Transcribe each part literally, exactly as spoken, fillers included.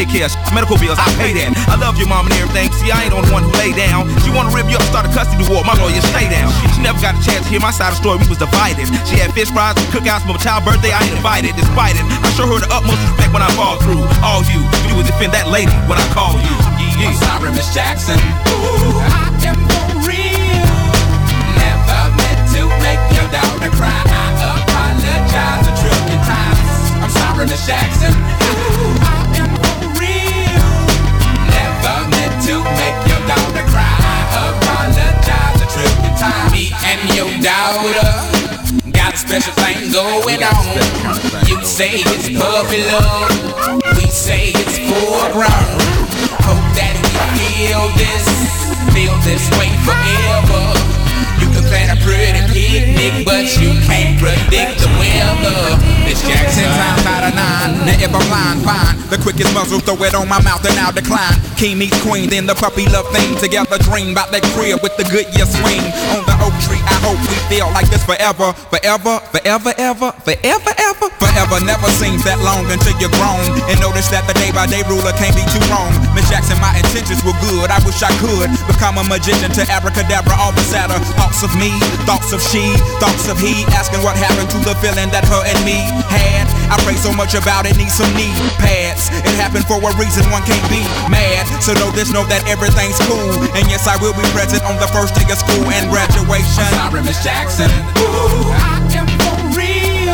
daycare, medical bills, I pay that. I love your mom and everything. See, I ain't on the one who lay down. She wanna rip you up, start a custody war. My lawyer, stay down. She never got a chance to hear my side of the story. We was divided. She had fish fries and cookouts for my child's birthday. I ain't invited, despite it. I show her the utmost respect when I fall through. All you, you would defend that lady when I call you. Yeah, yeah. I'm sorry, Miss Jackson. Ooh, I am for real. Never meant to make your daughter cry. I apologize a trillion times. I'm sorry, Miss Jackson. Ooh, I am for real. Never meant to make your daughter cry. I apologize a trillion times. Me and your daughter got a special thing going on. You say it's puppy love, we say it's foreground. Hope that we feel this, feel this way forever. You can plan a pretty picnic, but you can't predict the weather. It's Jackson times out of nine. Now if I'm lying, fine. The quickest muzzle, throw it on my mouth and I'll decline. King meets queen, then the puppy love thing. Together dream about that crib with the good year swing. On the oak tree, I hope we feel like this forever. Forever, forever, ever, forever, ever. Forever never seems that long until you're grown. And notice that the day by day ruler can't be too wrong. Miss Jackson, my intentions were good. I wish I could become a magician to abracadabra, all the sadder. Thoughts of me, thoughts of she, thoughts of he. Asking what happened to the feeling that her and me had. I pray so much about it, need some knee pads. It happened for a reason, one can't be mad. So know this, know that everything's cool. And yes, I will be present on the first day of school and graduation. I'm sorry, Miss Jackson. Ooh, I am for real.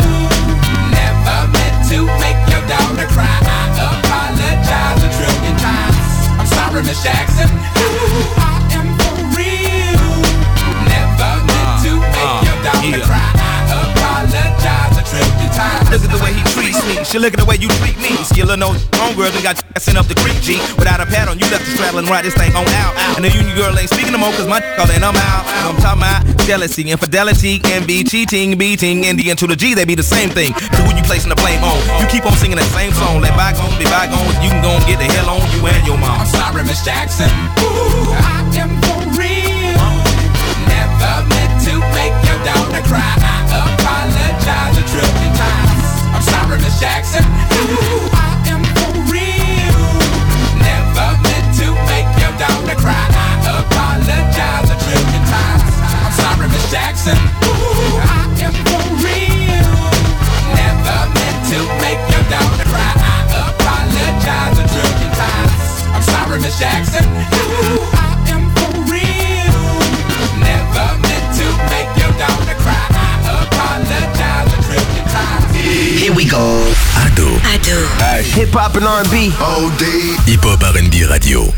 Never meant to make your daughter cry. I apologize a trillion times. I'm sorry, Miss Jackson. Ooh, I am for real. Never meant to make your daughter cry. I apologize a trillion times. Look at the way he treats me. She look at the way you treat me. Skillin' no homegirl done got sent up the creek, G. Without a pad on, you left the straddle and ride this thing on out. And the union girl ain't speaking no more, cause my calling I'm out. I'm talking about jealousy, infidelity, envy, cheating, beating, and the N to the G, they be the same thing. So who you placing the blame on? You keep on singing that same song. Let bygones be bygones. You can go and get the hell on you and your mom. I'm sorry, Miss Jackson. Ooh, I am for real. Never meant to make your daughter cry. I apologize a trillion times. I'm sorry, Miss Jackson. Ooh, I am for real. Never meant to make your daughter cry. I apologize a trillion times. I'm sorry, Miss Jackson. Ooh, I am for real. Never meant to make your daughter cry. I apologize a trillion times. I'm sorry, Miss Jackson. Ooh, I am for real. Never meant to make your daughter cry. I apologize a trillion times. Here we go. Ado. Ado. Hey. Hip hop and R and B. O D. Hip hop R and B radio.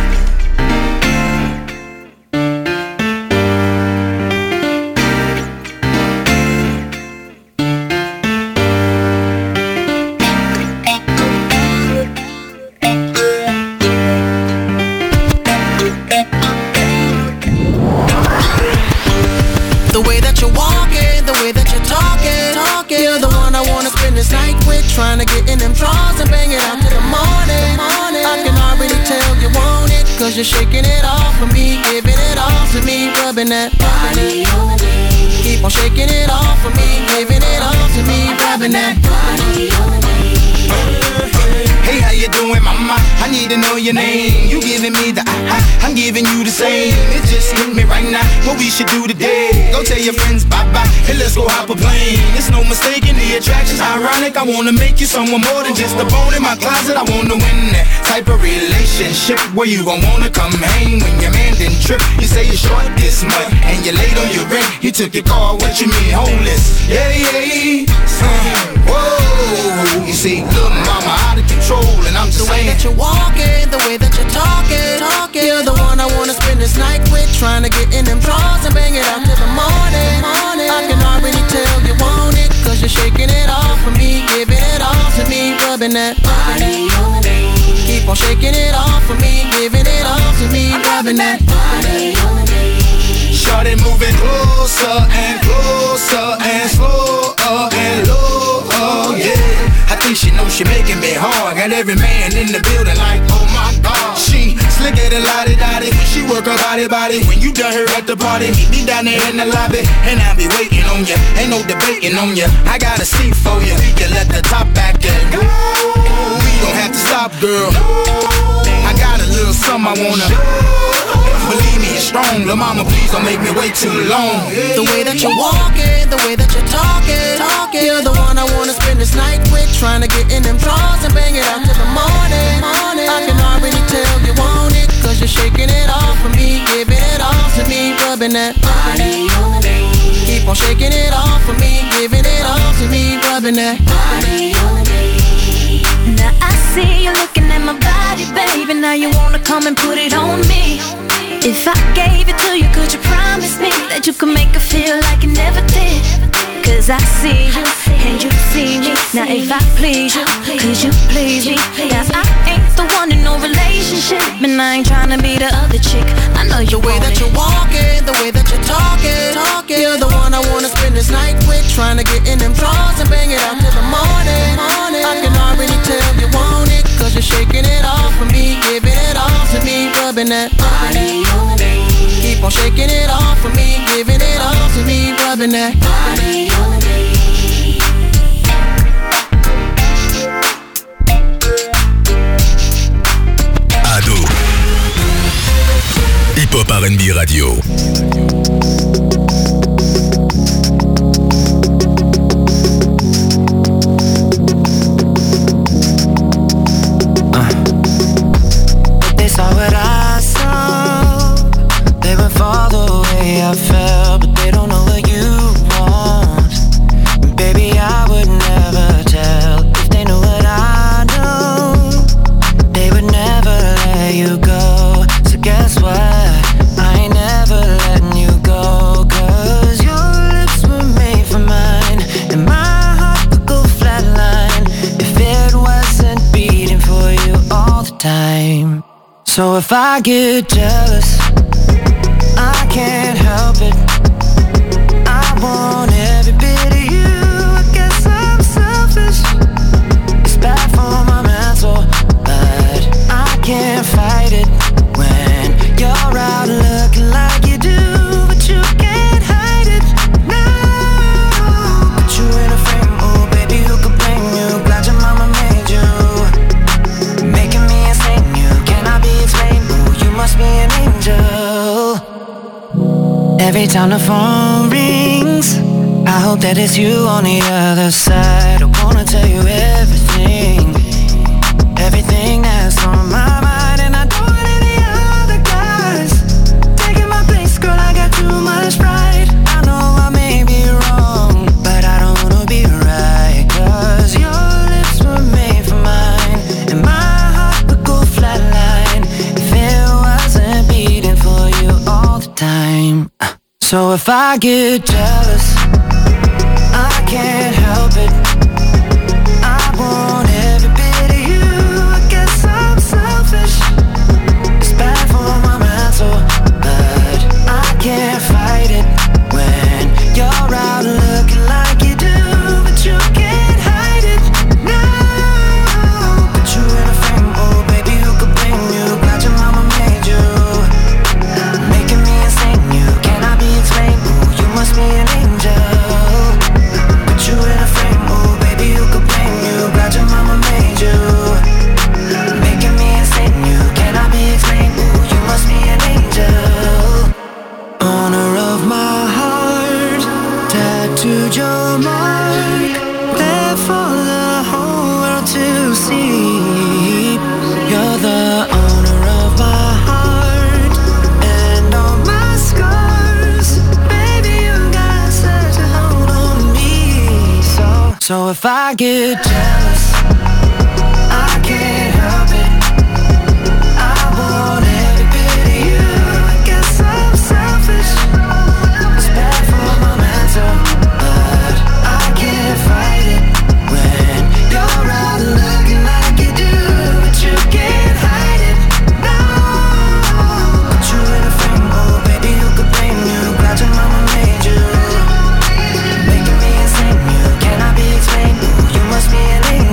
The way that you're walking, the way that you're talking, talking. You're the one I wanna spend this night with. Trying to get in them drawers and bang it out till the morning, morning. I can already tell you want it, cause you're shaking it off for me, giving it all to me, rubbing that body on me. Keep on shaking it off for me, giving it all to me, rubbing that body on me. Hey, how you doing, mama? I need to know your name. You giving me the I, I, I'm giving you the same. It just hit me right now. What we should do today? Go tell your friends bye-bye, and let's go hop a plane. It's no mistaking the attraction's ironic. I wanna make you someone more than just a bone in my closet. I wanna win that type of relationship where you gon' wanna come hang when your man didn't trip. You say you're short this month, and you late on your rent. You took your car, what you mean homeless? Yeah, yeah, uh, whoa. You see, little mama out of control, and I'm just the way saying. that you're walking, the way that you're talking, talking. You're the one I wanna spend this night with. Trying to get in them drawers and bang it out till the morning, morning. I can already tell you want it, cause you're shaking it off for me, giving it all to me, rubbing that body on me. Keep on shaking it off for me, giving it all to me, rubbing that body on me. Shawty moving closer and closer and slower and lower, yeah. I think she knows she making me hard. Got every man in the building like, oh my God. She slicker than lottie-dottie. She work her body body. When you done her at the party, meet me down there in the lobby, and I'll be waiting on ya. Ain't no debating on ya. I got a seat for ya. You let the top back and go. We gon' have to stop, girl. I got a little something I wanna. Believe me, it's strong. Lil' mama, please don't make me wait too long. The way that you're walking, the way that you're talking, talking. You're the one I wanna spend this night with. Trying to get in them drawers and bang it out till the morning. morning. I can already tell you want it, cause you're shaking it off for me, giving it off to me, rubbing that body on me. Keep on shaking it off for me, giving it off to me, rubbing that body on me. Now I see you looking at my body, baby. Now you wanna come and put it on me. If I gave it to you, could you promise me that you could make it feel like you never did? Cause I see you, and you see me. Now if I please you, could you please me? Now I ain't the one in no relationship, and I ain't tryna be the other chick. I know you The way want that it. you're walking, the way that you're talking, talking. You're the one I wanna spend this night with. Trying to get in them drawers and bang it out till the morning. morning. I can already tell you want it, cause you're shaking it off for me, giving it off to me, rubbing that body on me. Keep on shaking it off for me, giving it off to me, rubbing that body on me. Ado. Hip-Hop R and B Radio. They saw what I saw. They would fall the way I felt, but they don't know what you want. Baby, I would never tell if they knew what I know. They would never let you go. So guess what? I ain't never letting you go. Cause your lips were made for mine, and my heart would go flatline if it wasn't beating for you all the time. So if I get jealous, I can't help it. I want every bit of you. I guess I'm selfish. It's bad for my mental, but I can't fight it when you're out looking like you do. But you can't hide it now. Put you in a frame, oh baby, who could blame you? Glad your mama made you, making me insane. You cannot be explained. Oh, you must be an angel. Every time the phone rings, I hope that it's you on the other side. I wanna tell you everything, everything that's on my mind. And I don't want any other guys taking my place, girl, I got too much pride. I know I may be wrong, but I don't wanna be right. Cause your lips were made for mine, and my heart would go flatline if it wasn't beating for you all the time. So if I get jealous, I can't help it. I want every bit of you. I guess I'm selfish. It's bad for my mental, but I can't fight it when you're out looking like you do. But you can't hide it now. Put you in a frame, oh baby, who could blame you? Glad your mama made you, making me insane. You cannot be explained. Oh, you must be an angel. Put you in a frame, oh baby, who could blame you? Glad your mama made you, making me insane. You cannot be explained. Oh, you must be an angel. Owner of my heart, tattooed your mark, there for the whole world to see. You're the owner of my heart and all my scars. Baby, you got such a hold on me. So, so if I get jealous, I can't help it. I want every bit of you. I guess I'm selfish. It's bad for my mental, but I can't fight it when you're out looking like you do. But you can't hide it now. Put you in a frame, oh baby, who could blame you? Glad your mama made you, making me insane. You cannot be explained. Ooh, you must be an angel.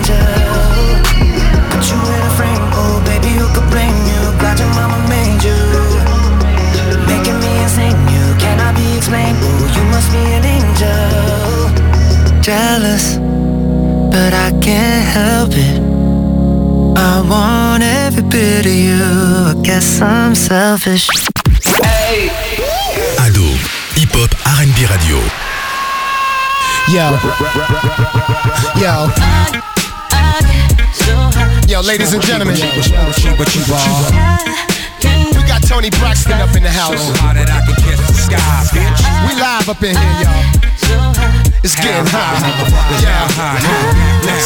to you. I guess I'm selfish. Hey. Ado, hip hop R and B radio. Yo. Yo. Yo, ladies and gentlemen. We got Tony Braxton up in the house. We live up in here, y'all. It's getting hot. Yeah. Let's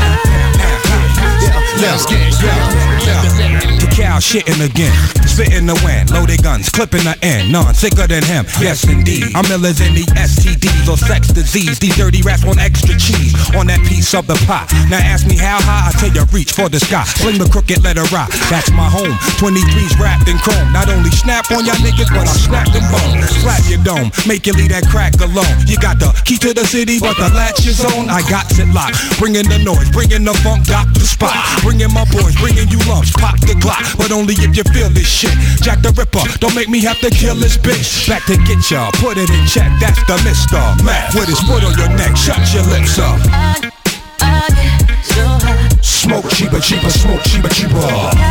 get Let's get Cal shitting again, spitting the wind, loaded guns, clipping the end, none sicker than him, yes indeed. I'm illers in the S T Ds or sex disease. These dirty rats want extra cheese on that piece of the pie. Now ask me how high, I tell you reach for the sky. Sling the crooked, let it rock. That's my home. twenty-threes wrapped in chrome. Not only snap on y'all niggas, but I snap them bones. Slap your dome, make you leave that crack alone. You got the key to the city, but the latch is on. I got it locked. Bringing the noise, bringing the funk, dock the spot. Bringing my boys, bringing you lumps, pop the Glock. But only if you feel this shit. Jack the Ripper, don't make me have to kill this bitch. Back to get y'all, put it in check. That's the Mister Mac with his foot on your neck. Shut your lips up. I, I get so high. Smoke cheaper, cheaper, smoke cheaper, cheaper.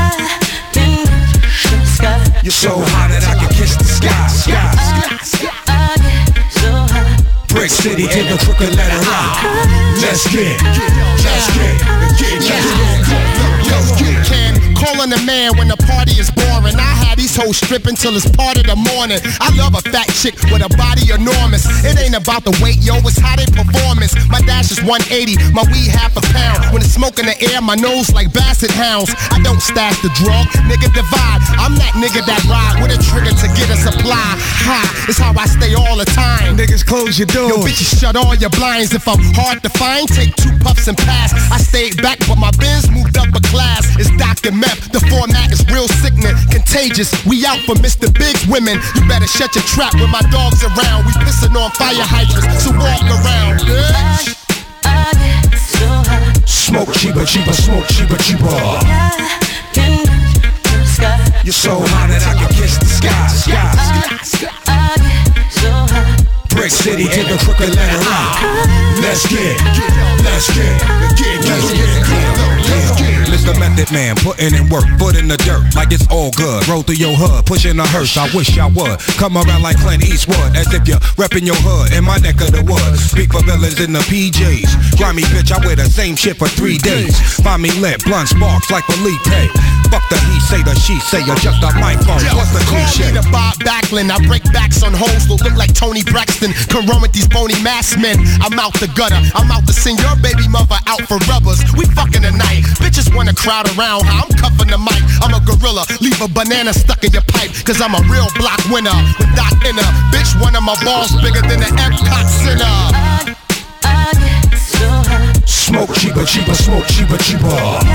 You're so high that I can kiss the sky. Sky, sky, sky. I get so high. Brick City, take a crooked letter out. Let's get, let's get, get, let's get, let's get. Calling a man when the party is boring. I had these hoes stripping till it's part of the morning. I love a fat chick with a body enormous. It ain't about the weight, yo, it's how they performance. My dash is one eighty, my weed half a pound. When it's smoke in the air, my nose like basset hounds. I don't stash the drug, nigga divide. I'm that nigga that ride with a trigger to get a supply. Ha, it's how I stay all the time. Niggas close your doors. Yo, bitches shut all your blinds. If I'm hard to find, take two puffs and pass. I stayed back, but my Benz moved up a class. It's Doctor Meth. The format is real sickening, contagious. We out for Mister Big's women. You better shut your trap when my dog's around. We pissing on fire hydrants, so walk around, bitch. I get so high. Smoke cheaper, cheaper, smoke cheaper, cheaper. You're so high that I can kiss the sky. Sky, sky, sky. I get so high. Brick City, take a crooked letter out. Let's get, let's get, get, let's get, let's get. Mister Method Man, putting in work, foot in the dirt, like it's all good. Roll through your hood, pushing a hearse, I wish I would. Come around like Clint Eastwood, as if you're repping your hood in my neck of the woods. Speak for villains in the P Js. Grimy bitch, I wear the same shit for three days. Find me lit, blunt sparks like Felipe. Fuck the he say, the she say, you're just a microphone. What's the cliche? Call me the Bob Backlund, I break backs on hoes that look like Tony Braxton. Come run with these bony masked men. I'm out the gutter, I'm out to send your baby mother out for rubbers. We fucking tonight, bitches wanna crowd around how I'm cuffing the mic. I'm a gorilla, leave a banana stuck in your pipe. Cause I'm a real block winner with Doc Inner. Bitch, one of my balls bigger than the Epcot Center. I, I get so high. Smoke cheaper, cheaper, smoke cheaper, cheaper.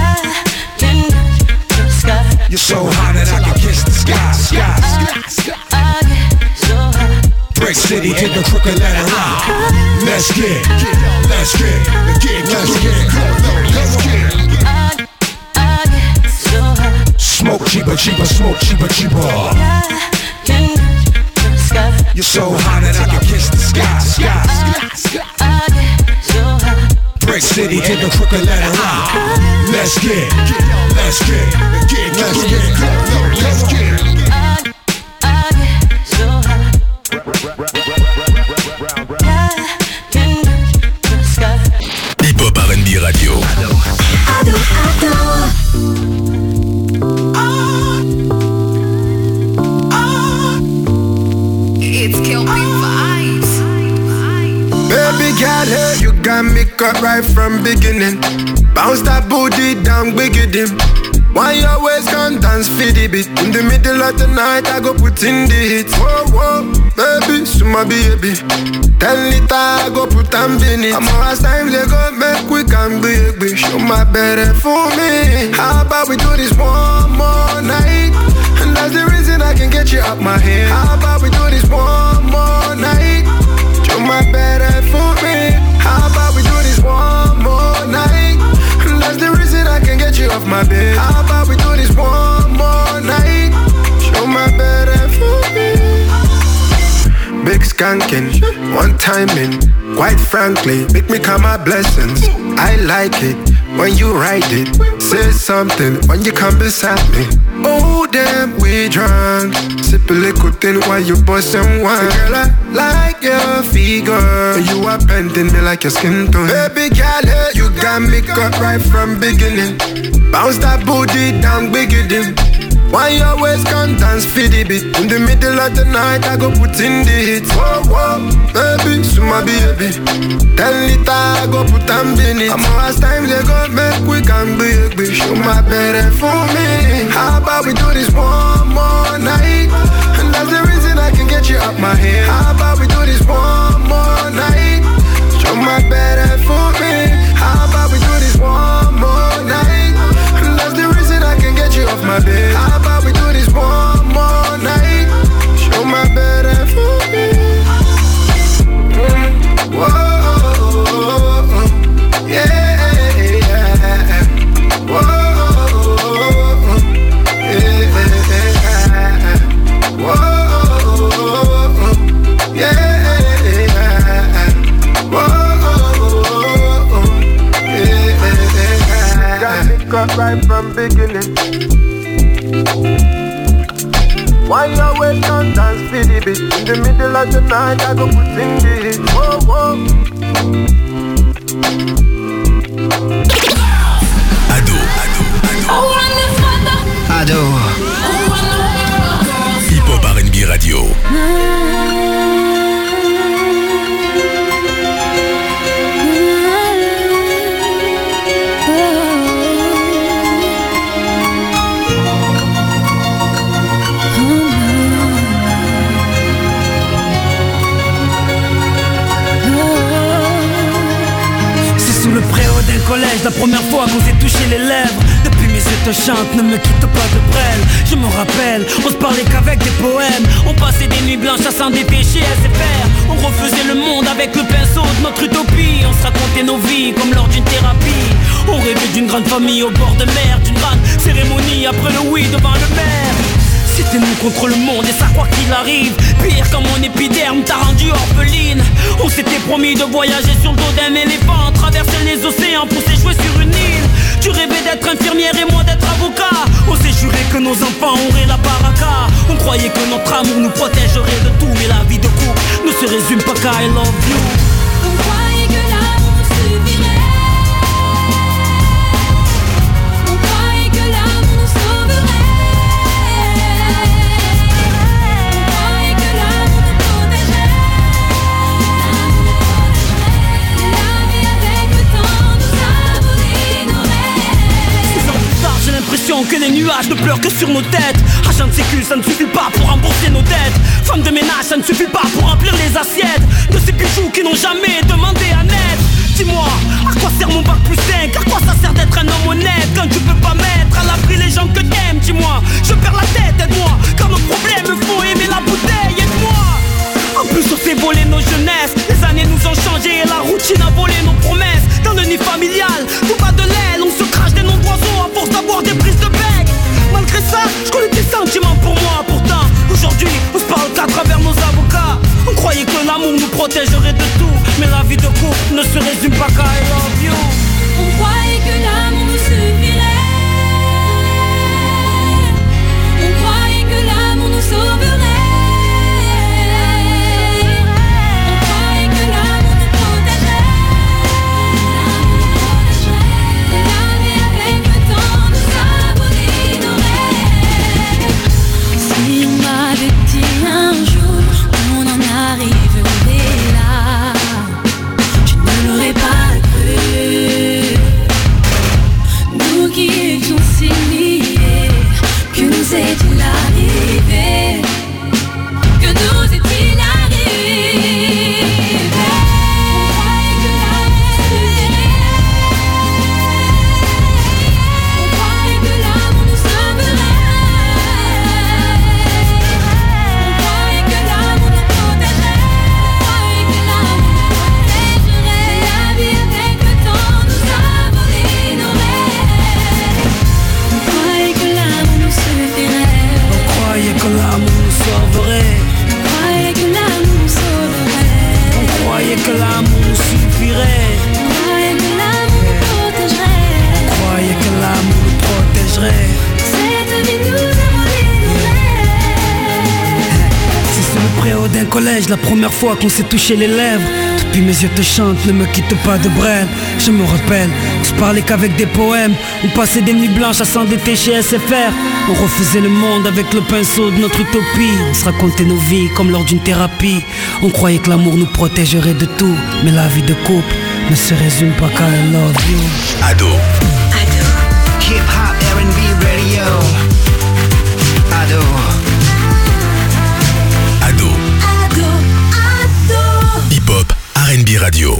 You're so high that I can kiss the sky. Sky, sky, sky. I get so high. Brick City, take a crooked letter out. Let's get, let's get, get, let's get, let's get. I, I get so high. Smoke cheaper, cheaper, smoke cheaper, cheaper. You're so high that I can kiss the sky. Sky, sky, sky. I get so high. Brick City, take a crooked letter out. Let's get, let's get, get, let's get, let's get. I, I get so high. Hip Hop R and B Radio. Ado, Ado. It's Kelpie Vibes. Baby girl, hey, you got me cut right from beginning. Bounce that booty down, bigger dim. Why you always come dance for the beat? In the middle of the night, I go put in the hits. Whoa, whoa, baby, so my baby. Ten liter, I go put them in it. I'm last time they go make we can be big. Show my better for me. How about we do this one more night? And that's the reason I can get you out my head. How about we do this one more night? Show my better for me. How about we do this one more night? And that's the reason I can get you off my bed. How about we do this one more night? Show my better for me. Big skanking, one timing. Quite frankly, make me count my blessings. I like it when you ride it. say something when you come beside me. Oh damn, we drunk. Sip a little thing while you bust and wine. Girl, I like your figure. You are bending me like your skin tone. Baby girl, hey, you got me cut right from beginning. Bounce that booty down, bigger than. Why you always come dance for the beat? In the middle of the night, I go put in the hits. Whoa, whoa, baby, so my baby. Ten liter, I go put them in it. I'm last time they go make we can big, big. Show my better for me. How about we do this one more night? And that's the reason I can get you up my head. How about we do this one more night? Show my better for me. How about we do this one more night? And that's the reason I can get you off my bed. How about we do this one more night? Show my better for me. Mm. Whoa, yeah, yeah. Whoa, yeah. Whoa, yeah. Whoa, yeah. Got me cut right from beginning. Why you always come dance for the beat? In the middle of the night, I go put in the hit. Whoa, whoa. Ado, Ado, Ado. Hip Hop R and B Radio. Collège, la première fois qu'on s'est touché les lèvres. Depuis mes yeux te chantent, ne me quitte pas de brêle. Je me rappelle, on se parlait qu'avec des poèmes. On passait des nuits blanches à s'en dépêcher, à se faire. On refaisait le monde avec le pinceau de notre utopie. On se racontait nos vies comme lors d'une thérapie. On rêvait d'une grande famille au bord de mer, d'une grande cérémonie après le oui devant le maire. C'était nous contre le monde et ça quoi qu'il arrive. Pire quand mon épiderme t'a rendu orpheline. On s'était promis de voyager sur le dos d'un éléphant, traverser les océans pour s'échouer sur une île. Tu rêvais d'être infirmière et moi d'être avocat. On s'est juré que nos enfants auraient la baraka. On croyait que notre amour nous protégerait de tout. Mais la vie de couple ne se résume pas qu'à I love you. On croyait que l'amour nous suffirait. On croyait que l'amour nous sauverait. Que les nuages ne pleurent que sur nos têtes. Agent de sécu, ça ne suffit pas pour rembourser nos dettes. Femme de ménage, ça ne suffit pas pour remplir les assiettes de ces bijoux qui n'ont jamais demandé à naître. Dis-moi, à quoi sert mon bac plus cinq? À quoi ça sert d'être un homme honnête quand tu peux pas mettre à l'abri les gens que t'aimes? Dis-moi, je perds la tête, aide-moi. Quand nos problèmes, il faut aimer la bouteille, aide-moi. En plus on s'est volé nos jeunesses. Les années nous ont changé et la routine a volé nos promesses. Dans le nid familial, tout bas de l'aile, on se crache des noms d'oiseaux à force d'avoir des prises de bec. Malgré ça, je connais tes sentiments pour moi. Pourtant, aujourd'hui, on se parle qu'à travers nos avocats. On croyait que l'amour nous protégerait de tout. Mais la vie de couple ne se résume pas qu'à I love you. On croyait que l'amour nous suffirait. On croyait que l'amour nous sauverait. Je ne l'aurais pas cru. collège, la première fois qu'on s'est touché les lèvres. Depuis mes yeux te chantent, ne me quitte pas de Brel. Je me rappelle, on se parlait qu'avec des poèmes. On passait des nuits blanches à s'endetter chez S F R. On refaisait le monde avec le pinceau de notre utopie. On se racontait nos vies comme lors d'une thérapie. On croyait que l'amour nous protégerait de tout, mais la vie de couple ne se résume pas qu'à I love you. Ado. Ado. Hip hop R and B radio. Ado. Ado. Ado, Ado. Hip hop R and B radio.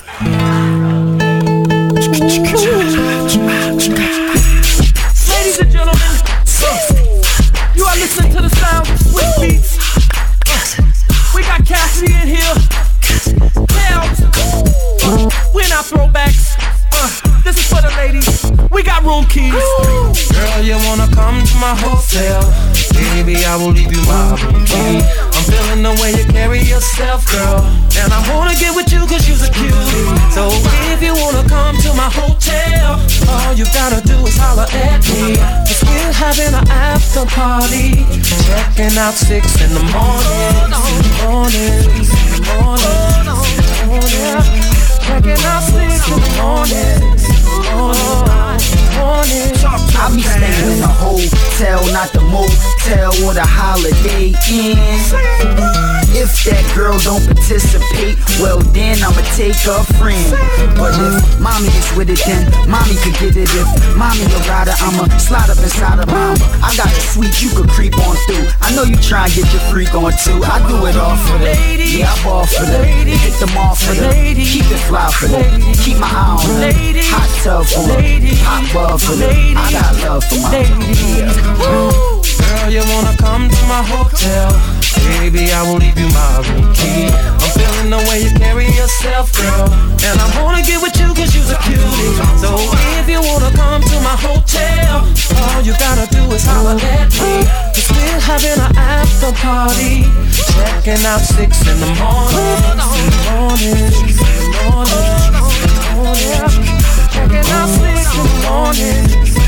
Ladies and gentlemen, you are listening to the sound of Swift Beats. We got Cassidy in here. Hell, we're not throwbacks. Uh, this is for the ladies. We got room keys. Girl, you wanna come to my hotel? Baby, I will leave you my room key. I'm feeling the way you carry yourself, girl. And I wanna get with you cause you're a cutie. So if you wanna come to my hotel, all you gotta do is holler at me. Cause we're having an after party. Checking out six in the morning. Morning, morning, morning. Checking out six in the morning. I be staying in a hotel, not the motel or the Holiday Inn. If that girl don't participate, well then I'ma take a friend. But if mommy is with it, then mommy could get it. If mommy a rider, I'ma slide up inside of mama. I got a suite you could creep on through. I know you try and get your freak on too. I do it all for them. Yeah, I ball for them. Hit them all for them. Keep it fly for them. Keep my eye on them. Hot tub for them. Hot bub for them. I got love for my yeah. Girl, you wanna come to my hotel? Baby, I will leave you my room key. I'm feeling the way you carry yourself, girl. And I wanna get with you cause you're a cutie. So if you wanna come to my hotel, all you gotta do is holler at me. Cause we're having an after party. Checking out six in the morning. In the morning, in the morning, in the morning. Checking out six in the morning.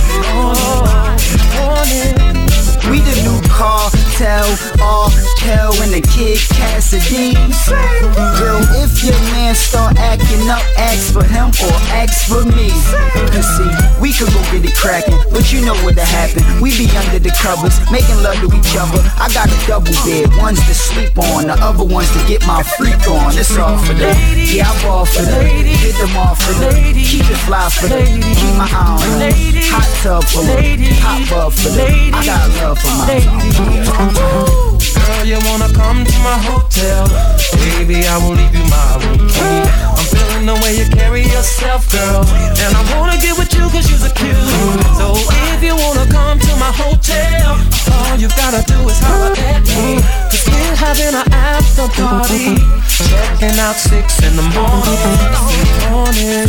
Morning. We the new cartel, all hell in the Kid Cassidy. Girl, if your man start acting up, ask for him or ask for me. You see, we could go get it crackin', but you know what'll happen. We be under the covers, making love to each other. I got a double bed, one's to sleep on, the other one's to get my freak on. It's all for them. Yeah, I ball for them. Get them off for them. Keep it fly for them. Keep my eye on them. Hot tub for them. Hot bub for them. I got love for my Girl, you wanna come to my hotel? Baby, I will leave you my room key. I'm feeling the way you carry yourself, girl. And I wanna get with you cause you're a cutie. So if you wanna come to my hotel, all you gotta do is holler at me. Cause we're having an after party. Checking out six in the morning. Morning,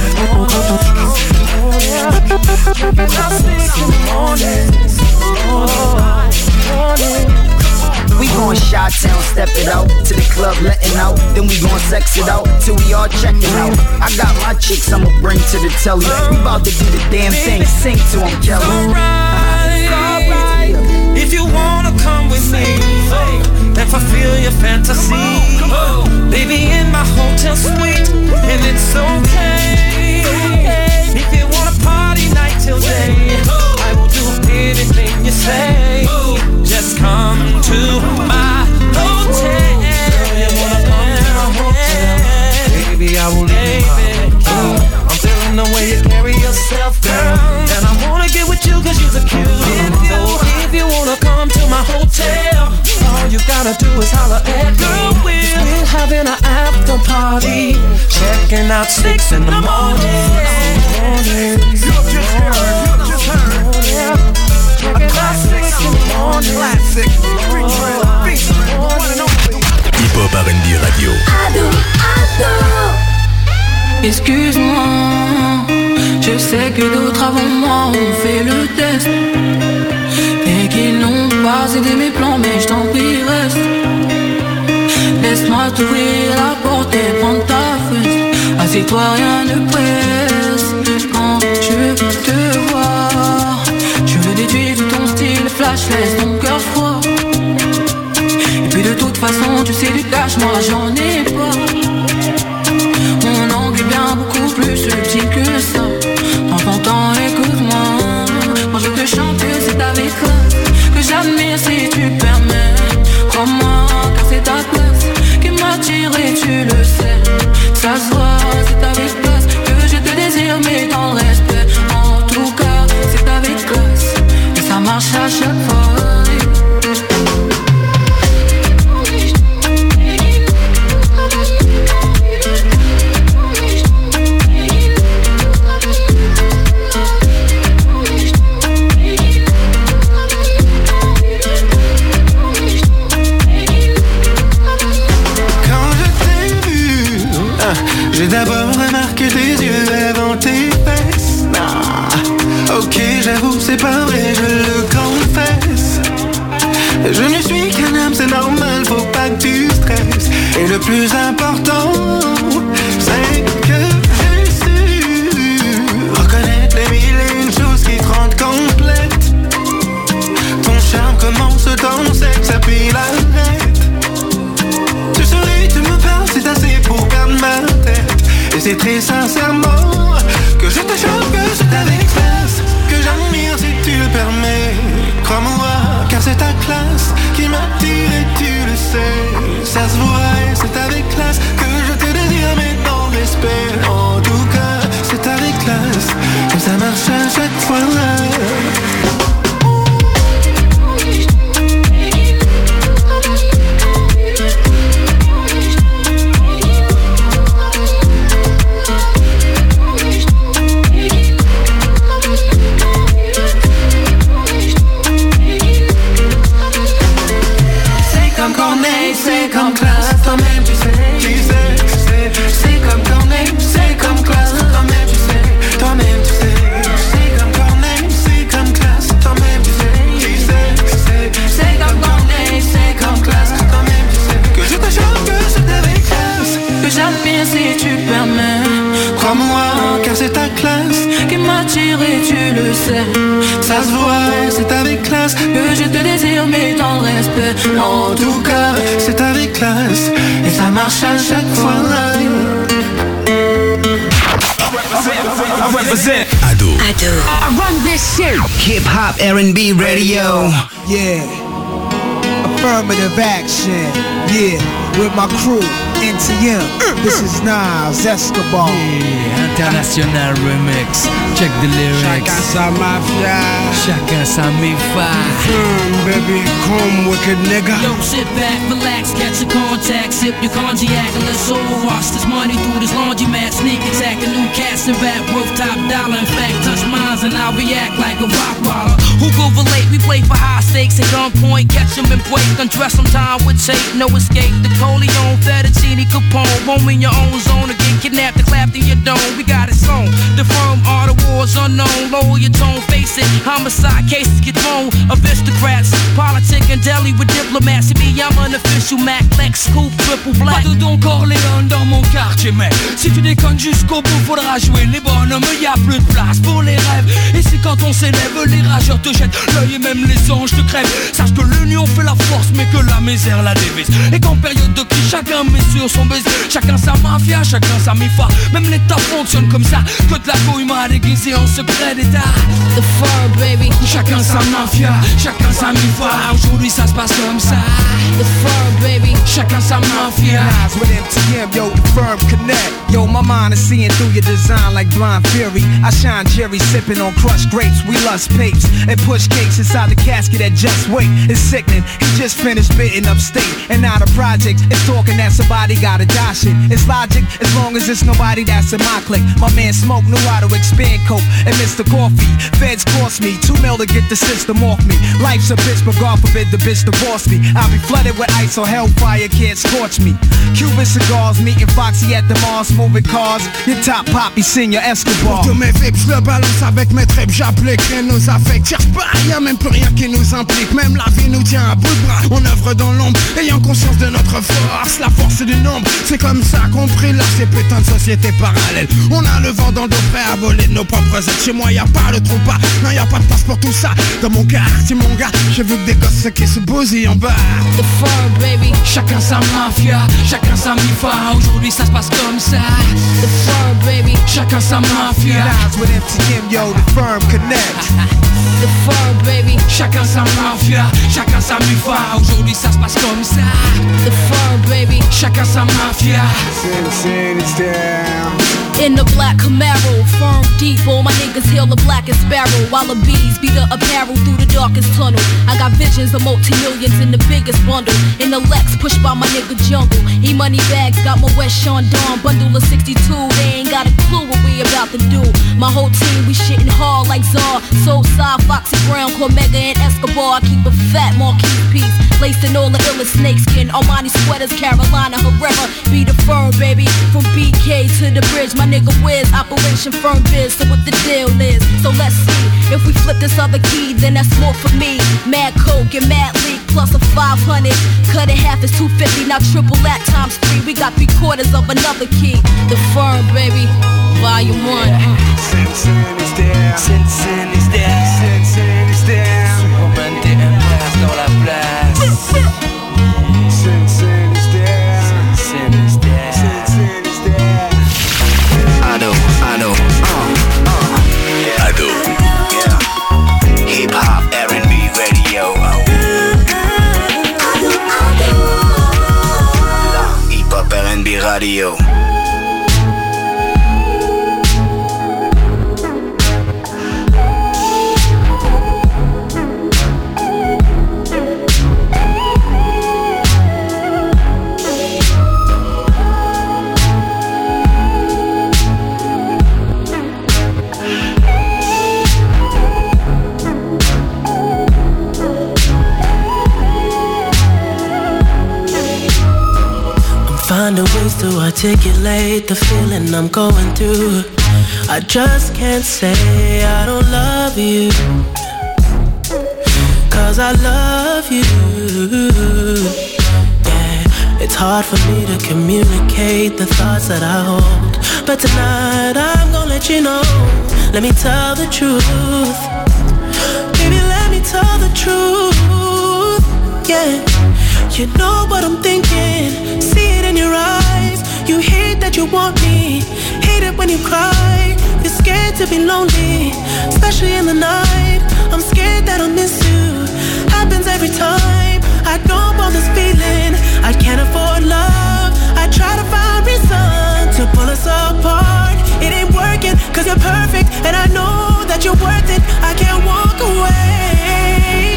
morning. Checking out six in the morning. We gon' Chi-Town, step it out to the club, letting out. Then we gon' sex it out till we all check it out. I got my chicks I'ma bring to the telly. We bout to do the damn thing, sing to them, Kelly. Alright, alright. If you wanna come with me and fulfill your fantasy, baby, in my hotel suite, and it's okay. If you wanna party night till day, I will do anything you say. Just come to my hotel. Girl, you wanna come to my hotel? Baby, I will leave my key. I'm feeling the way you carry yourself, girl. And I wanna get with you cause you're a cutie. So if you wanna come to my hotel, all you gotta do is holler at girl. We're having an after party. Checking out six in the morning. Morning. You just heard, you just heard. Checking out six in the morning. Classic. Hip Hop R and B Radio. Ado, Ado. Excuse-moi, je sais que d'autres avant moi ont fait le test et qu'ils n'ont pas aidé mes plans, mais je t'en prie reste. Laisse-moi t'ouvrir la porte et prendre ta fesse. Assieds-toi, rien ne presse. Quand je te vois, je le déduis de ton style flash, laisse ton cœur froid. Et puis de toute façon, tu sais du cas. cash, moi j'en ai pas. Mon angle est bien beaucoup plus subtil que ça. Prends ton temps, écoute-moi. Quand je te chante, c'est avec classe que j'admire si tu permets. Crois-moi, car c'est ta place qui m'attire et tu le sais. Ça se voit, c'est avec classe que je te désire, mais dans le respect. En tout cas, c'est avec classe et ça marche à chaque fois. J'ai d'abord remarqué tes yeux avant tes fesses. Ah, ok, j'avoue, c'est pas vrai, je le confesse. Je ne suis qu'un homme, c'est normal, faut pas que tu stresses. Et le plus important, c'est que j'ai su reconnaître les mille et une choses qui te rendent complète. Ton charme commence ton sexe, puis l'arrête. Tu souris, tu me parles, c'est assez pour perdre ma tête. Et c'est très sincèrement que je te chante, que c'est avec classe que j'admire si tu le permets. Crois-moi, car c'est ta classe qui m'attire et tu le sais. Ça se voit et c'est avec classe que je te désire, mais dans le respect. En tout cas, c'est avec classe que ça marche à chaque fois. C'est comme classe, toi-même tu sais, tu sais, c'est, c'est comme Corneille, c'est comme classe, toi-même tu sais, toi-même tu sais, c'est comme Corneille, c'est comme classe, toi-même tu sais, tu sais, c'est, c'est comme Corneille, c'est comme classe, toi-même tu sais, que je te chante, que c'est avec classe, que j'admire si tu permets, crois-moi, car c'est ta classe qui m'attire et tu le sais, ça se voit, c'est avec classe que je te désire, mais dans le respect, en tout cas, c'est avec classe et ça marche à chaque fois. I represent Ado. Ado. I run this shit. Hip Hop R and B Radio. Yeah. Affirmative action. Yeah. With my crew. N T M. This is Nas Escobar. Yeah. International remix. Check the lyrics. Chacun sa mafia. Chacun sa mifa. Mm, baby, come wicked nigga. Yo, sit back, relax, catch a contact, sip your cognac, and let's overwash this money through this laundromat. Sneak attack, a new cast and rap, worth top dollar. In fact, touch mines and I'll react like a rock baller. Who go relate? We play for high stakes at gunpoint, catch them and break, undress them time with tape, no escape. The Coleon, Fettuccine, Capone, roam in your own zone or get kidnapped and clapped in your dome. We got it sewn. The firm are the wars unknown. Lower your tone, face it. Homicide cases get thrown. Aristocrats, politic and deli with diplomacy. Me, I'm an official Mac, Lex, Scoop, triple black. Pas de Don Corleone dans mon quartier, mais si tu déconnes jusqu'au bout, faudra jouer les bonhommes. Y a plus de place pour les rêves. Et c'est quand on s'élève, les rageurs te jettent l'œil et même les anges te crèvent. Sache que l'union fait la force, mais que la misère la dévise. Et qu'en période de crise, chacun met sur son baiser. Chacun sa mafia, chacun sa mifa. Même l'État fonctionne comme ça. Que de la goïma déguisée en secret d'État. The firm, baby. Chacun sa mafia, chacun sa mifa. Aujourd'hui ça se passe comme ça. The firm, baby. Chacun sa mafia. Nas with M T M, yo, the firm connect. Yo, my mind is seeing through your design like blind fury. I shine Jerry sipping on crushed grapes. We lust papes and push cakes inside the casket that just wait. It's sickening. He just finished bidding upstate. And now the project is talking that somebody gotta die shit. It's logic as long as it's nobody that's in my clique. My man Smoke knew how to expand coke and Mister Coffee. Feds cost me two mil to get the system off me. Life's a bitch, but God forbid the bitch divorce me. I'll be flooded with ice so hellfire can't scorch me. Cuban cigars, meeting Foxy at the Mars, moving cars. Your top poppy, Senior Escobar. Pour tous mes vapes, je le balance avec mes tripes. J'applique rien nous affecte. Cherche pas, y'a même plus rien qui nous implique. Même la vie nous tient à bout de bras. On œuvre dans l'ombre, ayant conscience de notre force. La force du nombre, c'est comme ça qu'on brille ces putains de sociétés parallèles. On a le vent dans le dos, prêt à voler de nos propres ailes. Chez moi y'a pas le trou pas, non y'a pas de place pour tout ça. Dans mon quartier mon gars, j'ai vu que des gosses se kiss Boozy en bas. The firm, baby. Chacun sa mafia, chacun sa mifa. Aujourd'hui ça se passe comme ça. The firm, baby. Chacun sa mafia. Lines with M T M, yo, the firm connect. The firm, baby. Chacun sa mafia, chacun sa mifa. Aujourd'hui ça se passe comme ça. The firm, baby. Chacun sa mafia. Sin, sin, it's down. In the black Camaro, firm deep, all my niggas hail the blackest sparrow. While the bees beat the apparel through the darkest tunnel. I got visions of multi-millions in the biggest bundle. In the Lex, pushed by my nigga Jungle. E-money bags, got my West Sean Dawn. Bundle of sixty-two, they ain't got a clue what we about to do. My whole team, we shitting hard like Czar. Soulside, Foxy Brown, Cormega and Escobar. I keep a fat Marquis piece. Laced in all the illest snakeskin. Armani sweaters, Carolina Herrera. Be the firm, baby. From B K to the bridge, my nigga Wiz, Operation Firm Biz. So what the deal is, so let's see. If we flip this other key, then that's more for me. Mad Coke and Mad Leak, plus a five hundred. Cut it half is two fifty, now triple that times three. We got three quarters of another key. The firm, baby, volume one. Sin, sin is down. Sin, sin is down. Sin, sin is down. Superman T M place dans la place. Sin, sin is down. Sin is down. Sin, sin is down. Ado, Ado, uh, uh. Ado, yeah. Hip Hop R and B Radio. Hip Hop R and B Radio. Finding ways to articulate the feeling I'm going through. I just can't say I don't love you, cause I love you. Yeah, it's hard for me to communicate the thoughts that I hold, but tonight I'm gonna let you know. Let me tell the truth. Baby, let me tell the truth. Yeah, you know what I'm thinking, see it in your eyes. You hate that you want me, hate it when you cry. You're scared to be lonely, especially in the night. I'm scared that I'll miss you, happens every time. I don't want this feeling, I can't afford love. I try to find reason to pull us apart. It ain't working, cause you're perfect, and I know that you're worth it. I can't walk away.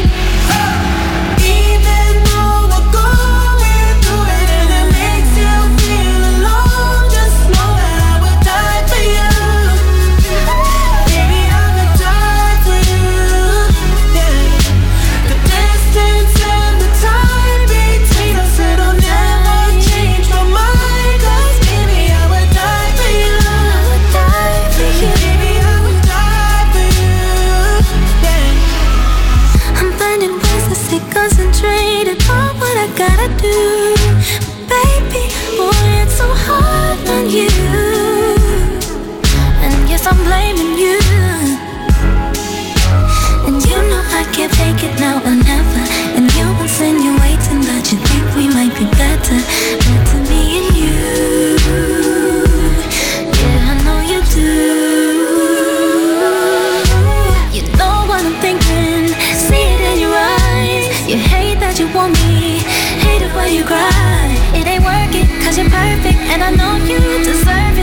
Gotta do, baby, boy, it's so hard on you. And yes, I'm blaming you. And you know I can't take it now or never. And you insinuating that you think we might be better, better me and you. Yeah, I know you do. You know what I'm thinking, see it in your eyes. You hate that you want me, hate it when you cry. It ain't working, cause you're perfect, and I know you deserve it.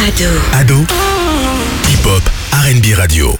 Ado. Ado. Hip-hop R and B radio.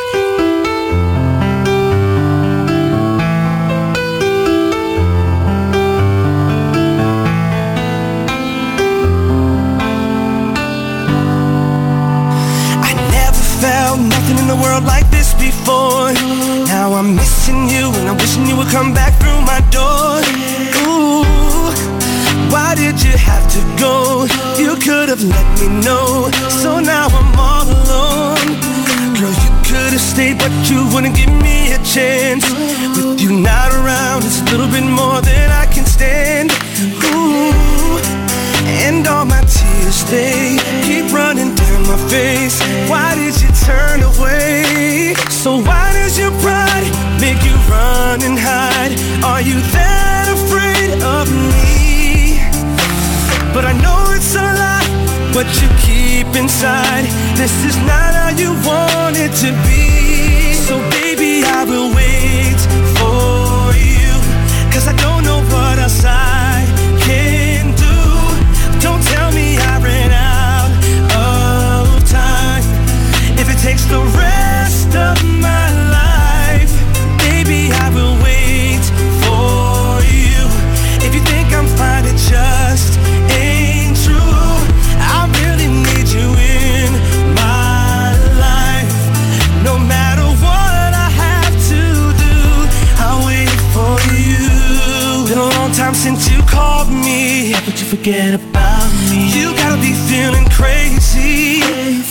Felt nothing in the world like this before. Now I'm missing you and I'm wishing you would come back through my door. Ooh, why did you have to go? You could have let me know. So now I'm all alone. Girl, you could have stayed but you wouldn't give me a chance. With you not around, it's a little bit more than I can stand. Ooh, and all my tears, they keep running down my face. Why did you turn away? So why does your pride make you run and hide? Are you that afraid of me? But I know it's a lie, what you keep inside. This is not how you want it to be. So baby, I will wait for you, 'cause I don't know what else I can do. Don't tell me I ran out of time. If it takes the rest of my life, baby, I will wait for you. If you think I'm fine, it just ain't true. I really need you in my life. No matter what I have to do, I'll wait for you. Been a long time since you called me, but you forget about me. You gotta be feeling crazy.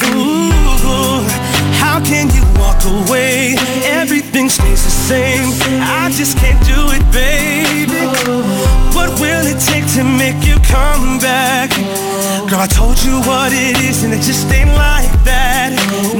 Ooh, how can you walk away? Everything stays the same. I just can't do it, baby. What will it take to make you come back? Girl, I told you what it is and it just ain't like that.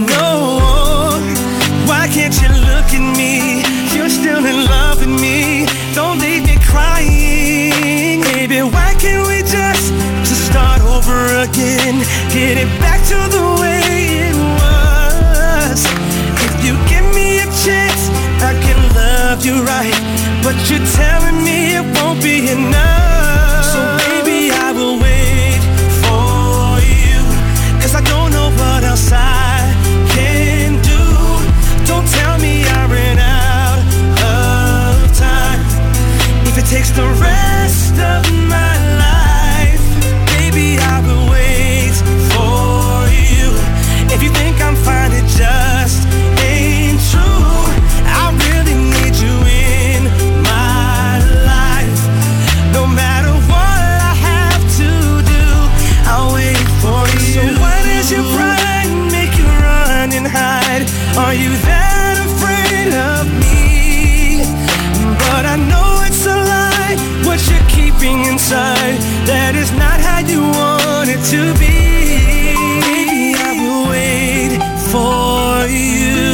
No, why can't you look at me? You're still in love with me. Don't leave me crying. Baby, why can't we just start over again? Get it back to the way it was. If you give me a chance, I can love you right. But you're telling me it won't be enough. So baby, I will wait for you, 'cause I don't know what else I can do. Don't tell me I ran out of time. If it takes the rest of my life, baby, I will wait for you. If you think I'm fine, it just ain't true. I really need you in my life. No matter what I have to do, I'll wait for you. So why does your pride make you run and hide? Are you that afraid of me? But I know it's a lie, what you're keeping inside. That is not how you want it to be. Baby, I will wait for you.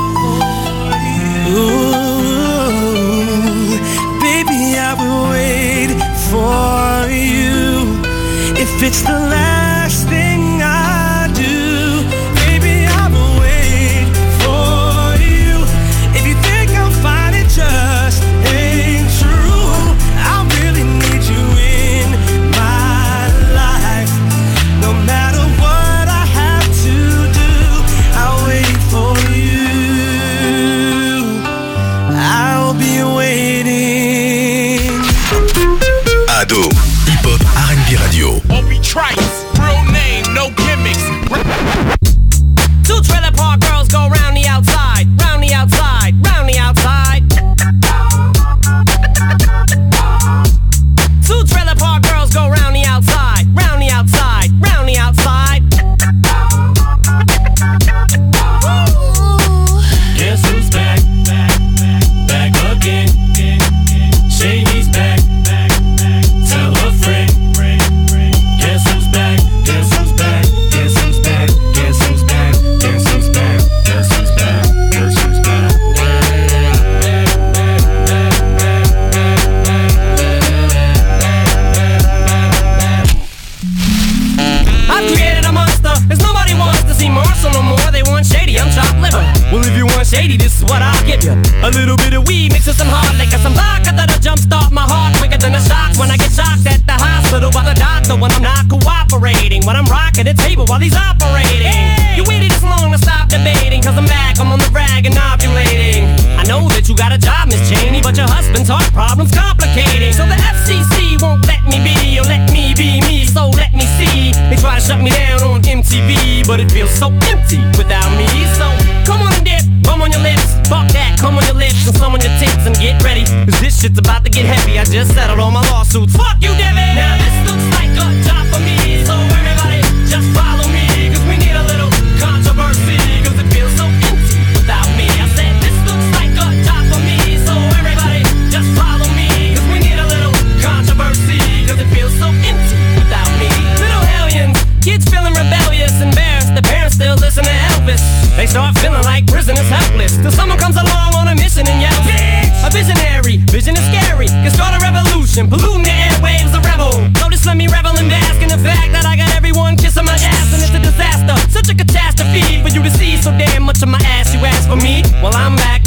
Ooh, baby, I will wait for you. If it's the last thing I do, baby, I will wait for you. If you think I'm fine, it just ain't true. I really need you in my life. No matter what I have to do, I'll wait for you. I'll be waiting. Ado, hip-hop R and B radio. Won't be trite. shady, this is what I'll give you. A little bit of weed mixed with some hard liquor, some vodka that'll jumpstart my heart quicker than a shock when I get shocked at the hospital by the doctor when I'm not cooperating. When I'm rocking the table while he's operating. Hey. You waited this long to stop debating, cause I'm back, I'm on the rag and ovulating. I know that you got a job, Miss Cheney, but your husband's heart problem's complicating. So the F C C won't let me be, or let me be me, so let me see. They try to shut me down on M T V, but it feels so empty without me. So come on and dip, bum on your lips, fuck that, come on your lips and some on your tits and get ready, cause this shit's about to get heavy. I just settled all my lawsuits, fuck you, Devin. Now this looks like a job for me, so everybody just follow me, cause we need a little controversy, cause it feels so empty without me. I said this looks like a job for me, so everybody just follow me, cause we need a little controversy, cause it feels so empty without me. Little hellions, kids feeling rebellious, embarrassed, the parents still listen to Elvis. They start feeling like prisoners helpless, till someone comes along on a mission and yells, bitch! A visionary, vision is scary, can start a revolution, polluting the airwaves, a rebel. So just let me revel and bask in the fact that I got everyone kissing my ass, and it's a disaster, such a catastrophe for you to see so damn much of my ass. You ask for me, well I'm back.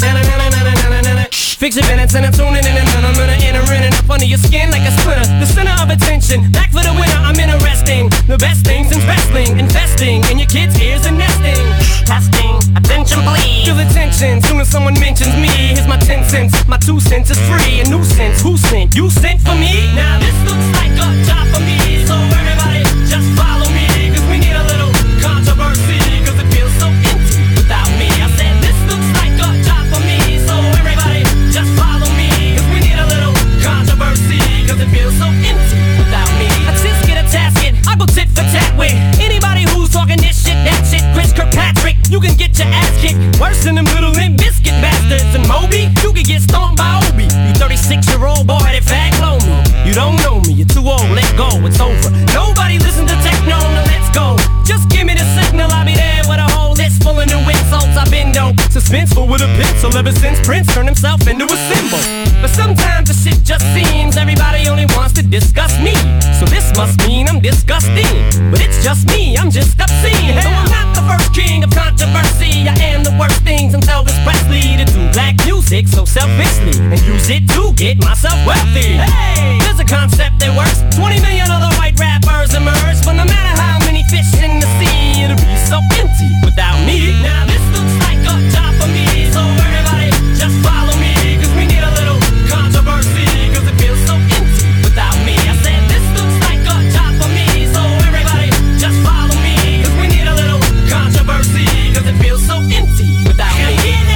Fix your minutes and I'm tuning in, and I'm gonna enter in and up under your skin like a splinter. The center of attention, back for the winner, I'm interesting. The best things in wrestling, investing in your kids' ears and nesting. Testing, attention please. Feel the tension, soon as someone mentions me. Here's my ten cents, my two cents is free. A nuisance, who sent? You sent for me? Now this looks like a job for me, so everybody just follow me, cause we need a little controversy, cause it feels so empty without me. I said this looks like a job for me, so everybody just follow me, cause we need a little controversy, cause it feels so empty without me. I just get a tasket, I go tit for tat with anybody who's talking this shit, that shit. Chris Kirkpatrick, you can get your ass kicked worse than them little Limp Bizkit bastards. And Moby, you can get stomped by Obi. You thirty-six year old boy that fag blow me. You don't know me, you're too old, let go, it's over. Nobody listen to techno, now let's go. Just give me the signal, I'll be there with a whole list full of new insults. I've been dope, suspenseful with a pencil ever since Prince turned himself into a symbol. But sometimes the shit just seems everybody only wants to discuss me. So this must mean I'm disgusting, but it's just me, I'm just obscene. So I'm not the first king of controversy, I am the worst things in Elvis Presley to do black music so selfishly and use it to get myself wealthy. Hey, there's a concept that works. twenty million other white rappers emerge, but no matter how many fish in the sea, it'll be so empty without me. Now this looks like a job for me, so everybody just follow me, cause we need a little controversy, cause it feels so empty without me. I said this looks like a job for me, so everybody just follow me, cause we need a little controversy, cause it feels so empty without me.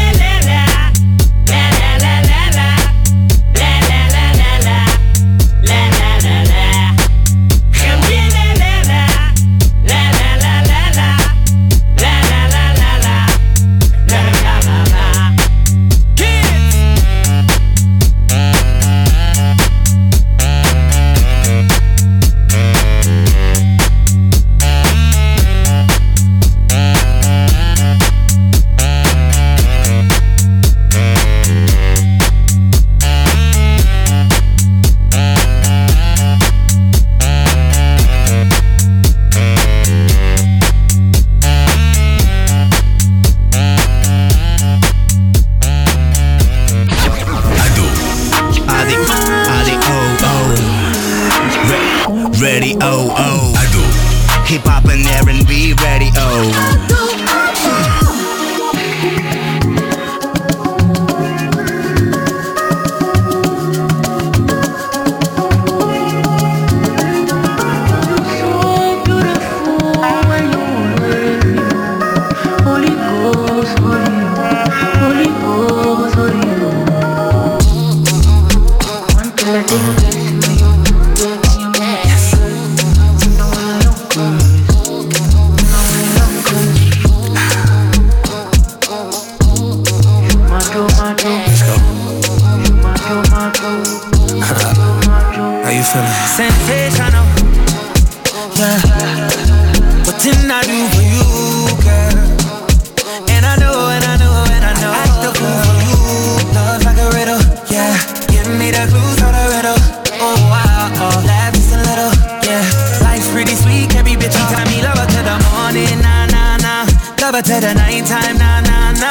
Ready, oh, oh. Ado. Hip hop and R and B, ready, oh. Sensational, yeah. What didn't I do for you, girl? And I know, and I know, and I know. Act the fool for you. Love like a riddle, yeah. Give me the clues for the riddle. Oh wow, oh, laugh just a little, yeah. Life's pretty sweet, every bitch you tell me love her to the morning, nah nah nah. Love her to the nighttime, nah nah nah.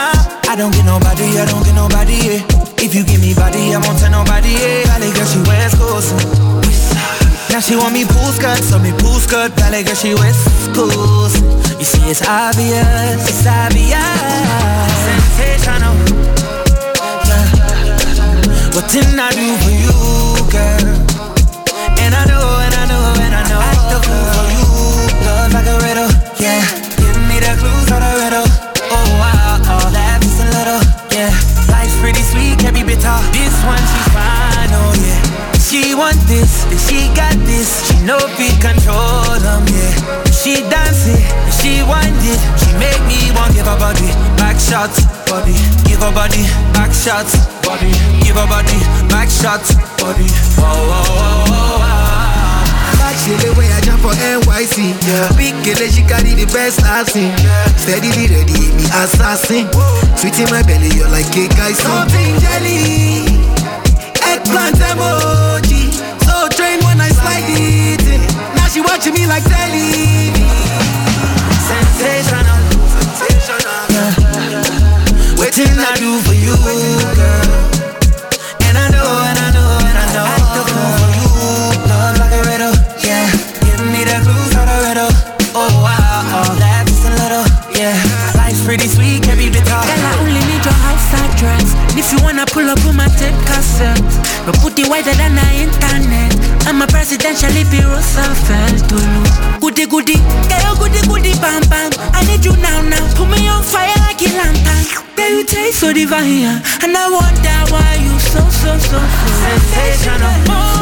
I don't get nobody, I don't get nobody, yeah. If you give me body, I won't tell nobody, yeah. Valley girl, she West Coast. Now she want me pool skirt, so me pool skirt. Valley girl, she West Coast. You see, it's obvious, it's obvious. Sensational, yeah. What didn't I do for you, girl? And I know, and I know, and I know. Act the fool for you, love like a riddle, yeah. Give me the clues for the riddle. Oh wow, oh, laugh just a little, yeah. Life's pretty sweet, can't be bitter. This one she's fine, oh yeah. She want this, and she got this. She know we control them, yeah. She dance it, and she want it. She make me want give her body back shots, body. Give her body back shots, body. Give her body back shots, body. Whoa, whoa, whoa, whoa, whoa. See the way I jump for N Y C, yeah. Big girl, she carry the best I've seen, yeah. Steadily ready, hit me assassin. Sweet in my belly, you're like cake ice. Something jelly, eggplant emoji. So trained when I slide it in. Now she watching me like telly. Sensational, sensational, yeah. Waiting I do for you, girl. And I know, and I know, and I know. Act the fool for you, love like a riddle. Yeah, give me the clues for the riddle. Oh wow, oh, laugh just a little. Yeah, life's pretty sweet, can't be bitter. Girl, I only need your outside dress. If you wanna pull up with my tape cassette, but put it wider than the internet. I'm a presidential hippie Roosevelt. Goody goody, girl, goody goody, bam bam. I need you now now. Put me on fire like a lantern. Girl, you taste so divine, and I wonder why you so so so so sensational.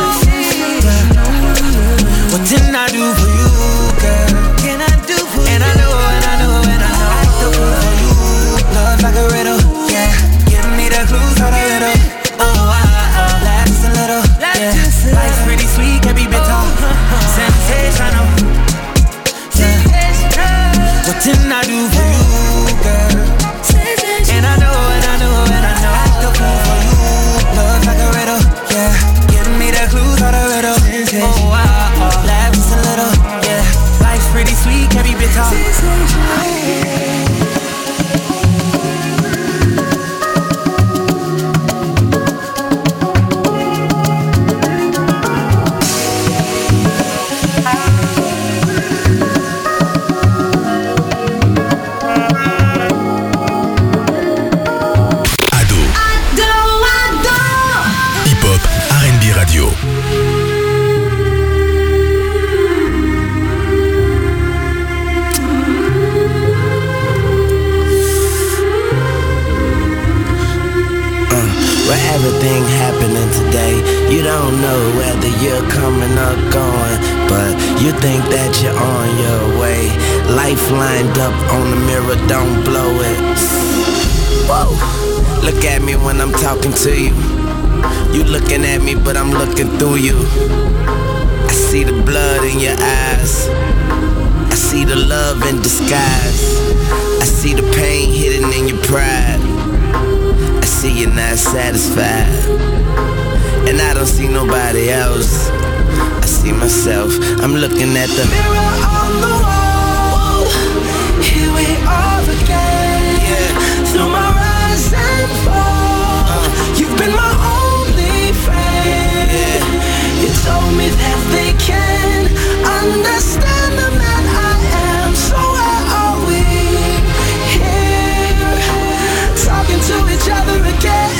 What didn't I do for you, girl? Can I do for and you? And I know, and I know, and I know. Act the fool for you, love like a riddle, yeah. Give me the clues for the riddle. Oh, ah, ah, laugh just a little, yeah. Life's pretty sweet, can't be bitter. Sensational, yeah. What didn't I do for you, girl? And I know, and I know, and I know. Act the fool for you, love like a riddle, yeah. Give me the clues for the riddle. Oh, wow, oh, laugh just a little, yeah. Life's pretty sweet, can't be bitter. Everything happening today, you don't know whether you're coming or going, but you think that you're on your way. Life lined up on the mirror, don't blow it. Whoa. Look at me when I'm talking to you. You looking at me, but I'm looking through you. I see the blood in your eyes. I see the love in disguise. I see the pain hidden in your pride. I see you're not satisfied, and I don't see nobody else. I see myself. I'm looking at the mirror on the wall. Here we are again, yeah. Through my rise and fall, uh, you've been my only friend, yeah. You told me that they can understand the man I am. So where are we? Here, talking to each other again.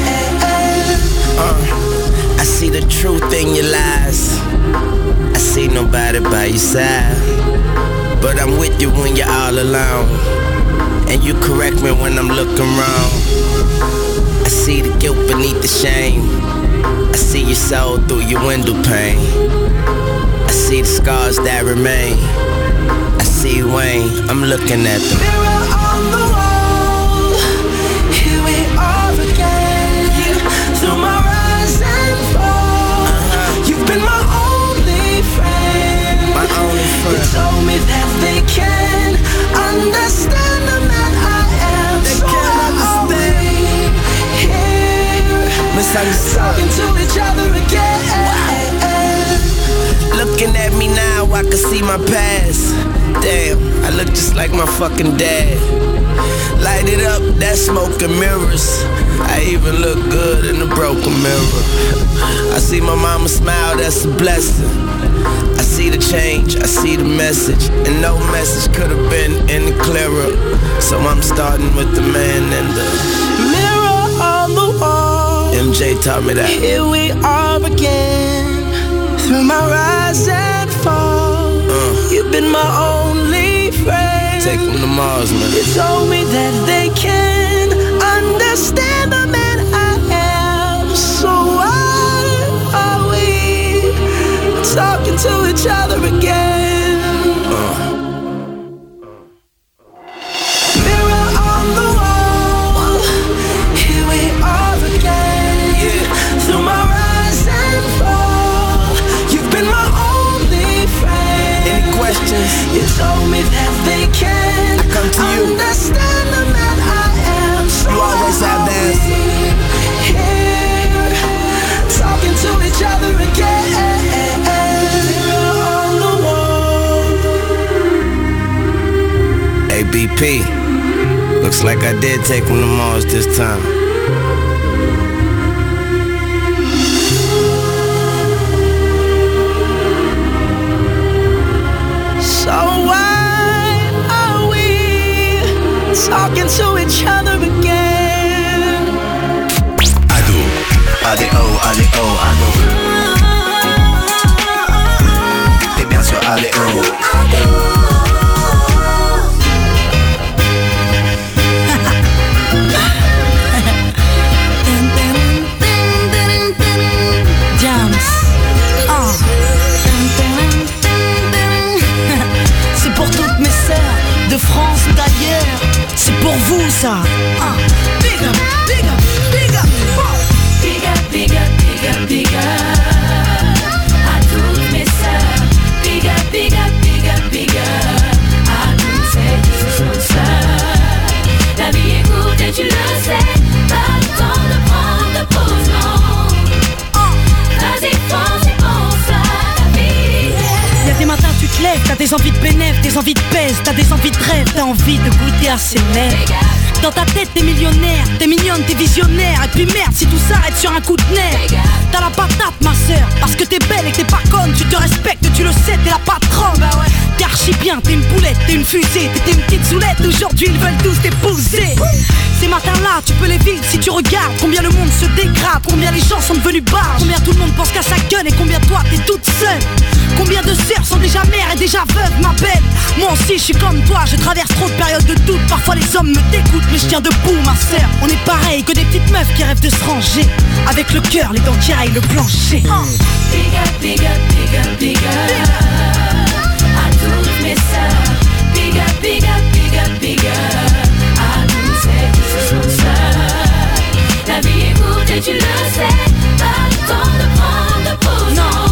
uh, I see the truth in your lies. I see nobody by your side, but I'm with you when you're all alone, and you correct me when I'm looking wrong. I see the guilt beneath the shame. I see your soul through your window pane. I see the scars that remain. I see Wayne, I'm looking at them. Mirror on the wall. Here we are again, yeah. Through my rise and fall, uh-huh. You've been my only friend. My only friend. You told me that they can understand the man I am. They so can't understand. Here, talking to each other again. Looking at me now, I can see my past. Damn, I look just like my fucking dad. Light it up, that smoke and mirrors. I even look good in the broken mirror. I see my mama smile, that's a blessing. I see the change, I see the message. And no message could have been any clearer. So I'm starting with the man in the mirror on the wall. M J taught me that. Here we are again. Through my rise and fall, uh. you've been my only friend. Take them to Mars, man. You told me that they can understand the man I am. So why are we talking to each other again? Uh. Mirror on the wall, here we are again. Yeah. Through my rise and fall, you've been my only friend. Any questions? You told me that they can I come to you. Understand the man I am. So you always have the answer. Here, talking to each other again. On the wall. A B P. Looks like I did take him to Mars this time. So why are we talking to each other again? Ado. A D O, A D O, Ado. Et bien sûr A D O. De France ou d'ailleurs, c'est pour vous ça. Uh. Big up, big up, big up. Big up, big up, big up, big up. À toutes mes sœurs. Big up, big up, big up, big up. À toutes celles qui se sentent seules. La vie est courte et tu le sais. Pas le temps de prendre de pause, non. Vas-y, fonce et pense à la vie. Y'a des matins tu te lèves, t'as des envies de bénéf, des envies de pèse, t'as des envies de rêve, t'as envie de goûter à ses lèvres. Dans ta tête t'es millionnaire, t'es mignonne, t'es visionnaire. Et puis merde si tout s'arrête sur un coup de nerf. T'as la patate ma sœur, parce que t'es belle et que t'es pas conne. Tu te respectes, tu le sais, t'es la patronne. Bah ouais. T'es archi bien, t'es une boulette, t'es une fusée. T'es une petite soulette, aujourd'hui ils veulent tous t'épouser. Ces matins-là, tu peux les vivre si tu regardes combien le monde se dégrade, combien les gens sont devenus barges, combien tout le monde pense qu'à sa gueule et combien toi t'es toute seule. Combien de sœurs sont déjà mères et déjà veuves, ma belle. Moi aussi je suis comme toi, je traverse trop de périodes de doute. Parfois les hommes me dégoûtent mais je tiens debout ma sœur. On est pareil que des petites meufs qui rêvent de se ranger, avec le cœur, les dents qui raillent le plancher. Oh. Big up, big up, big up, big up. À toutes mes sœurs. Big up, big up, big up, big up. À toutes celles qui se sentent seules. La vie est courte et tu le sais. Pas le temps de prendre de pause, non.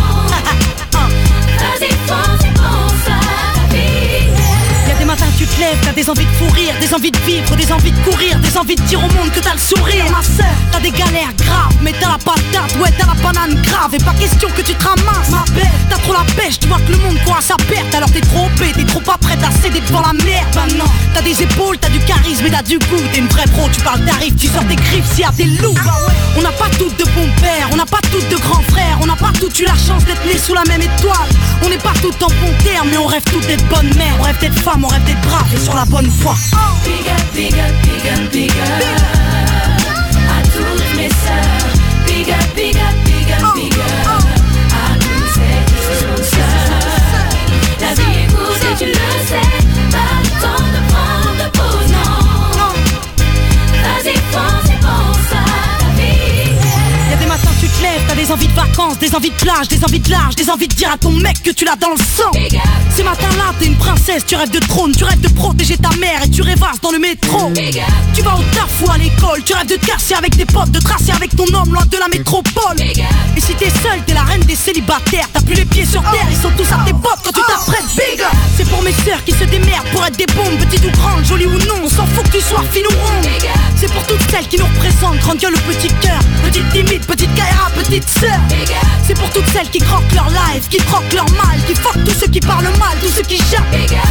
Vas-y, fonce et pense à la vie. Y'a des matins tu te lèves, t'as des envies de fou rire, des envies de vivre, des envies de courir, des envies de dire au monde que t'as le sourire. Ma sœur, t'as des galères graves, mais t'as la patate, ouais t'as la banane grave. Et pas question que tu te ramasses, ma belle. T'as trop la pêche, tu vois que le monde court à sa perte. Alors t'es trop bête, t'es trop pas prête à céder devant la merde. Bah non, t'as des épaules, t'as du charisme et t'as du goût. T'es une vraie pro, tu parles d'arrive, tu sors tes griffes s'il y a des loups. Bah ouais. On n'a pas toutes de bons pères, on n'a pas toutes de grands frères. On n'a pas toutes eu la chance d'être nés sous la même étoile. On n'est pas toutes en bon terme, mais on rêve toutes d'être bonnes mères. On rêve d'être femmes, on rêve d'être braves et sur la bonne voie. Oh. Big up, big up, big up, big up. À toutes mes sœurs. Big up, big up, big up, big up. À toutes celles qui se sentent seules. La vie est courte et tu le sais. Pas le temps de prendre de pause, non. Vas-y, fonce et pense à la vie. Y'a des matins tu te lèves, t'as des envies de vacances, des envies de plage, des envies de large, des envies de dire à ton mec que tu l'as dans le sang. Ces matins-là, t'es une princesse, tu rêves de trône, tu rêves de protéger ta mère et tu rêvasses dans le métro. Tu vas au taf ou à l'école, tu rêves de te casser avec tes potes, de tracer avec ton homme loin de la métropole. Et si t'es seule, t'es la reine des célibataires, t'as plus les pieds sur terre, ils sont tous à tes bottes quand tu t'apprêtes. Big up. C'est pour mes sœurs qui se démerdent pour être des bombes, petites ou grandes, jolies ou non, on s'en fout que tu sois fine ou ronde. C'est pour toutes celles qui nous représentent, grande gueule ou petit cœur, petite timide, petite Kaira, petite sœur. C'est pour toutes celles qui croquent leur life, qui croquent leur mal, qui fuck tous ceux qui parlent mal, tous ceux qui jappent. À toutes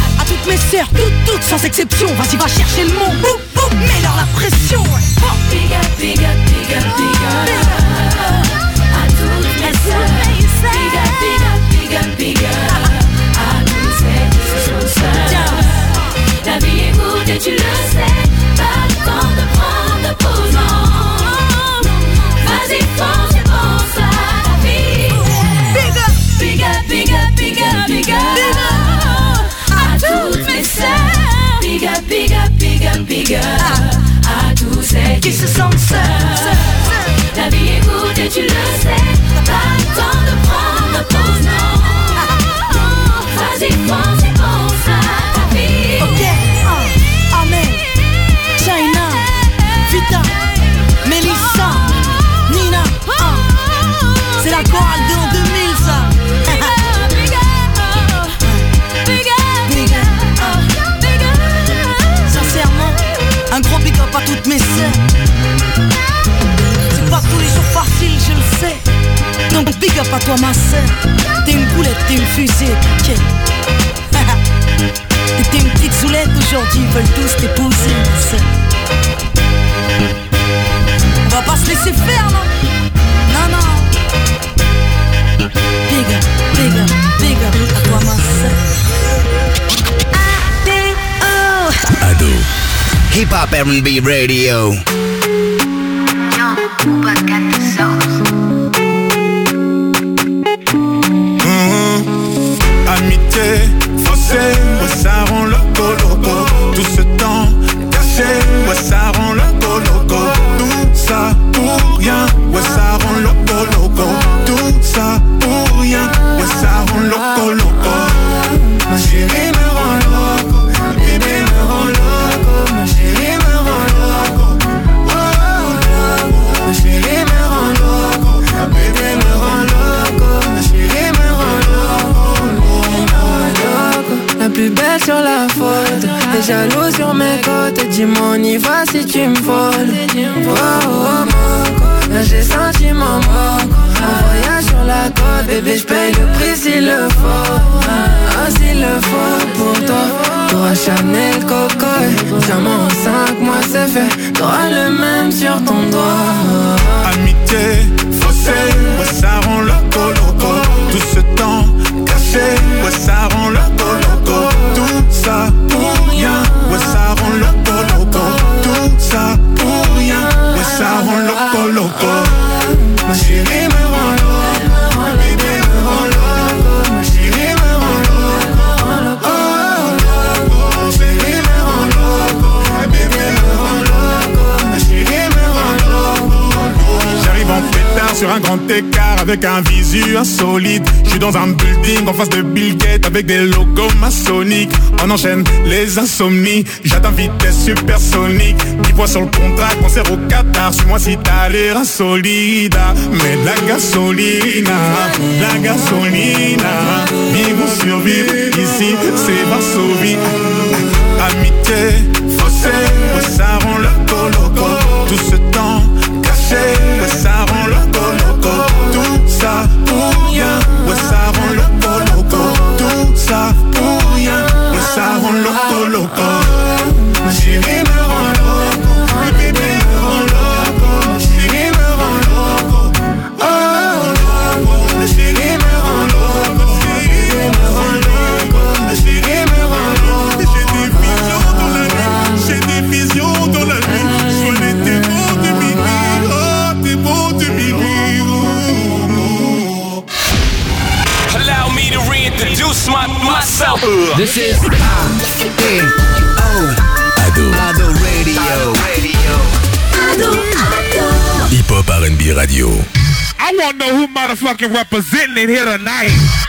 toutes mes sœurs, toutes, toutes sans exception. Vas-y, va chercher le monde, boum, boum, mets-leur la pression. Oh. Big up, big up, big up, big up. À toutes mes sœurs. Big up, big up, big up, big up. À toutes celles qui sont seules. La vie est courte et tu le sais. Pas le temps de prendre pause, non. Vas-y, fonce et pense à la vie. Big up, big up, big up, big up, big up. À toutes mes sœurs. Big up, big up, big up, big up. À tous celles qui se sentent seuls. La vie est courte et tu le sais. Pas le temps de prendre pause, non. Vas-y, fonce et pense à ta vie. Ok, uh, Amen, China, Vita, Melissa, Nina, uh. C'est la chorale de l'an deux mille, ça. Big up, big up, big up, big up, big up. Sincèrement, un gros big up à toutes mes sœurs. C'est pas tous les jours facile, je le sais. Donc big up à toi ma sœur. T'es une boulette, t'es une fusée, ok. T'es une petite soulette aujourd'hui, ils veulent tous t'épouser ma sœur. On va pas se laisser faire, non. Non, non. Big up, big up, big up à toi ma sœur. Ado. Hip Hop R and B Radio. Amitié, faussé, ouais ça rend loco loco. Tout ce temps caché, ouais ça rend loco loco. Tout ça pour rien, ouais ça rend loco loco. Tout ça pour rien, ouais ça rend loco loco. Ma chérie me rend loco, ma bébé me rend loco. Ma chérie me rend loco, oh loco. Ma chérie me rend loco, ma bébé me rend loco. Ma chérie me rend loco. La plus belle sur la photo, t'es jaloux sur mes côtes. Dis-moi on y va si tu me voles. Oh oh moco, là j'ai senti mon moco. Un voyage sur la côte, bébé j'paye le prix s'il le faut. Ah s'il le faut pour toi. T'auras Chanel Coco, diamant en cinq mois c'est fait. T'auras le même sur ton doigt. Amitié, faussé, ouais ça rend loco loco. Tout ce temps caché, ouais ça rend loco loco. Tout ça pour rien, ouais ça rend loco loco. Tout ça pour rien, ouais ça rend loco loco. Ma chérie me rend loco, ma bébé me rend loco. Ma chérie me rend loco, oh loco. Ma chérie me rend loco, ma bébé me rend loco. Ma chérie me rend loco. J'arrive en pétard sur un grand écart avec un visu insolite. J'suis dans un building en face de Bill Gates avec des logos maçonniques. On enchaîne les insomnies, j'atteins vitesse supersonique. dix points sur le contrat, concert au Qatar. Suis-moi si t'as l'air insolide. Mais la gasolina, la gasolina. Vivre ou survivre, ici c'est Varsovie. Amitié, faussé, ouais ça rend loco loco. Tout ce temps caché, ouais ça rend loco loco. Tout ça pour rien, ouais ça rend loco loco. Tout ça pour rien, ouais ça rend loco loco. Ma chérie me rend loco, ma bébé me rend loco. Ma chérie me rend loco, oh loco. Ma chérie me rend loco, ma chérie me rend loco. Ma chérie me rend loco. J'ai des visions dans la nuit, j'ai des visions dans la nuit. Je vois les démons de minuit, oh démons de minuit. Allow me to reintroduce my, myself. This is A-O Ado. Ado Radio. Ado, Ado. Hip Hop R and B Radio. I wanna know who motherfucking representing it here tonight.